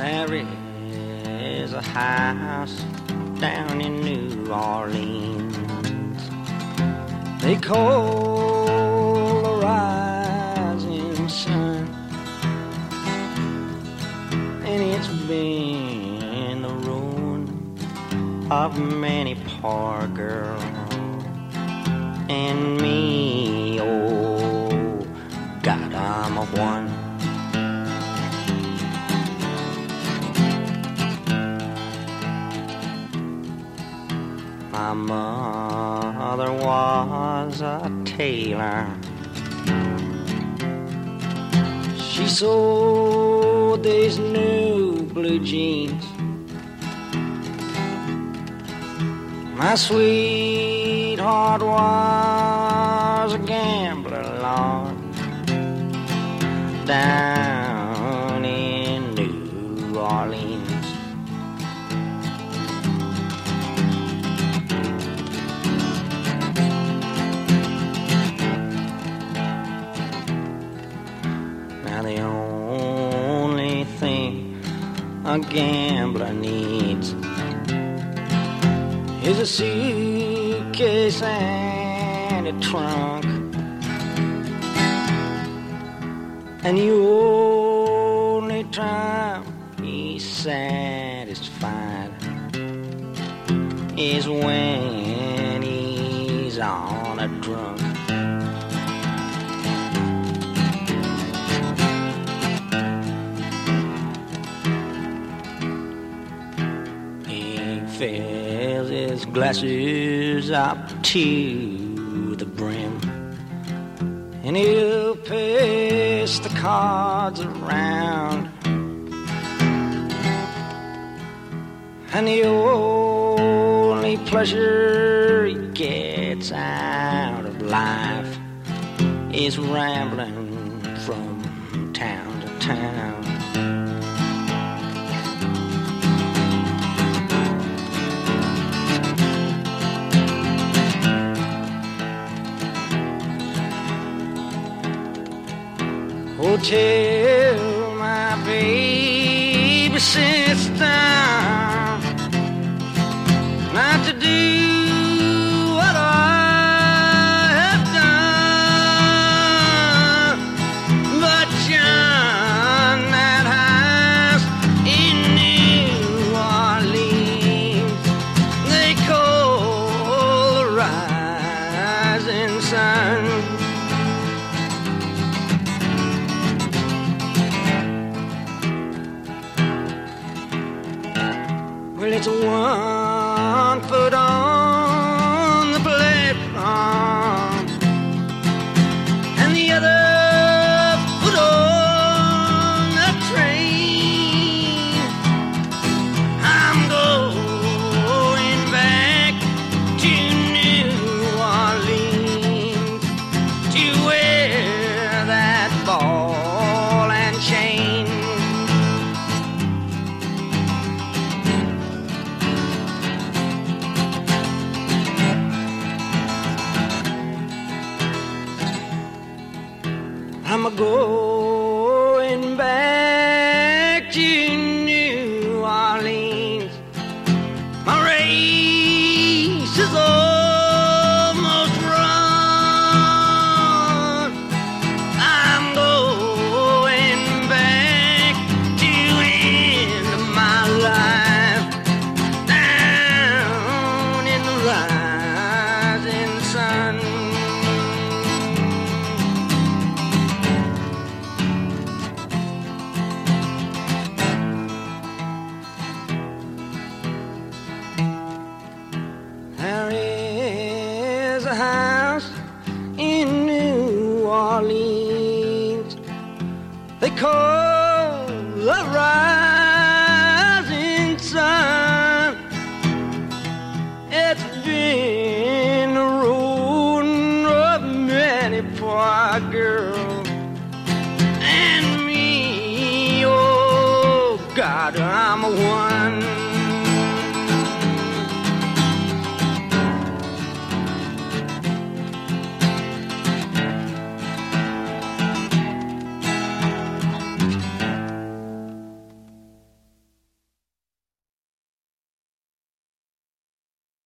There is a house down in New Orleans they call the rising sun, and it's been the ruin of many poor girls and me. Oh God, I'm a one. My mother was a tailor. She sewed these new blue jeans. My sweetheart was a gambler, Lord, down in New Orleans. The only thing a gambler needs is a suitcase and a trunk, and the only time he's satisfied is when he's on a drunk. Fills his glasses up to the brim, and he'll pass the cards around, and the only pleasure he gets out of life is rambling from town to town. Oh, tell my baby sister not to do what I have done, but John, that house in New Orleans they call the rising sun. Well, it's 1 foot on the platform and the other foot on the train. I'm going back to New Orleans to wear that ball and chain. I'm going back to New Orleans. My race is almost run. I'm going back to end my life down in the rising sun. There is a house in New Orleans they call the rising sun. It's been the ruin of many poor girls and me. Oh God, I'm a one.